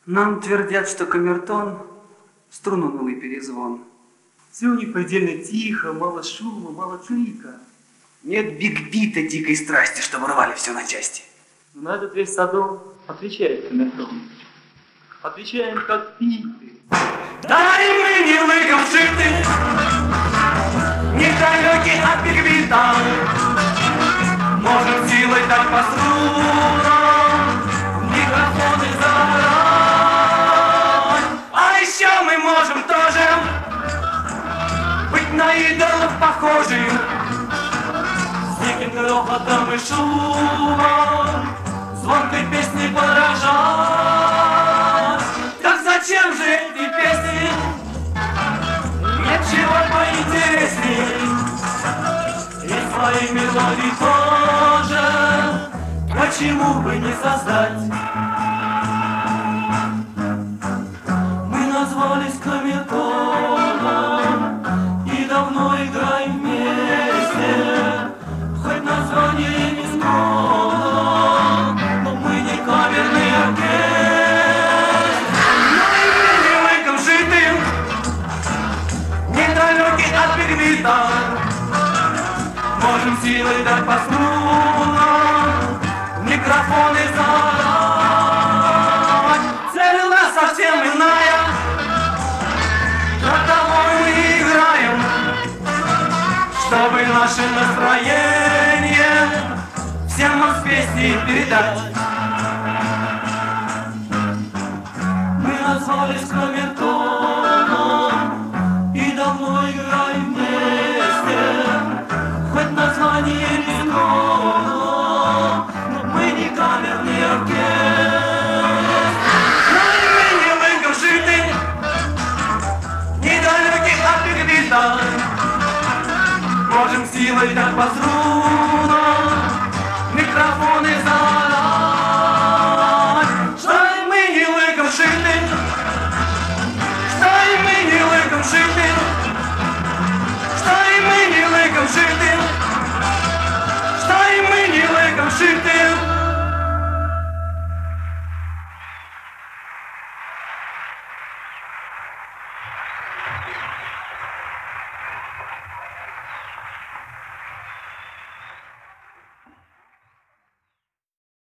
Нам твердят, что камертон — струн унылый перезвон. Все у них предельно тихо, мало шума, мало крика. Нет биг-бита дикой страсти, чтобы рвали все на части. Но на этот весь садом отвечает камертон. Отвечаем, как биты. Да и мы не лыком шиты, недалеки от биг-бита. Можем силой дать по струнам, микрофоны заорать. А еще мы можем тоже быть на идолов похожи, с диким грохотом и шумом звонкой песни подражать. Так зачем же эти песни? Нет чего поинтересней. И свои мелодии тоже почему бы не создать? Мы назвались камертоном и давно играем вместе. Хоть название не скромно, но мы не камерный оркестр. Но и мы не лыком шитым, недалеки от биг-бита. Можем силой дать по струнам, микрофоны заорать. Цель у нас совсем иная, роковой мы играем, чтобы наше настроение всем вам с песней передать. Мы назвались камертоном и давно играем вместе. Хоть название не скромно, но мы не камерный оркестр. Но и мы не лыком шиты, недалеки от биг-бита. Можем силой так по струнам